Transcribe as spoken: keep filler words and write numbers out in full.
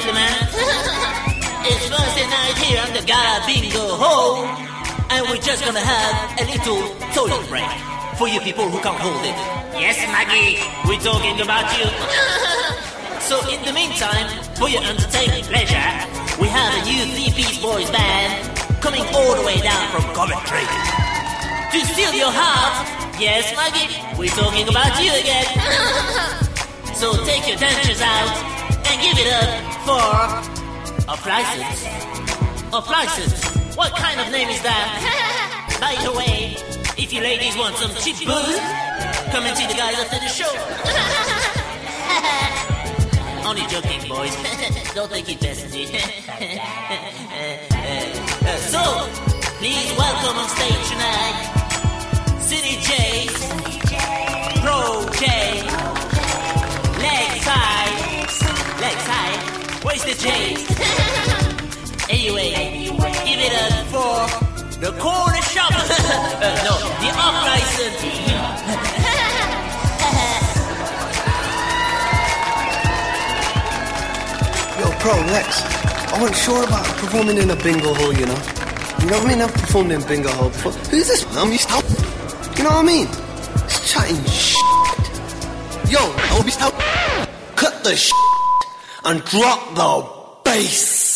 gentlemen. It's Thursday night here at the Gala Bingo Hall, and we're just gonna have a little toilet break for you people who can't hold it. Yes, Maggie, we're talking about you. So in the meantime, for your entertainment pleasure, we have a new three-piece boys band coming all the way down from Coventry. To steal your heart, yes, Maggie, we're talking about you again. So take your dentures out and give it up for Off License. Off License, what kind of name is that? By the way, if you ladies want some cheap booze, come and see the guys after the show. Only joking, boys. Don't take it personally. uh, so, please welcome on stage tonight City J, Pro J, Legs High, Legs High. Where's the J? Anyway, give it up for the corner shop. uh, no, the Off License. Yo, Pro, Lex, I wasn't sure about performing in a bingo hall, you know? You know what I mean? I've performed in bingo hall before. Who's this? I'm used to... You know what I mean? It's chatting shit. Yo, I will be... Cut the shit and drop the bass.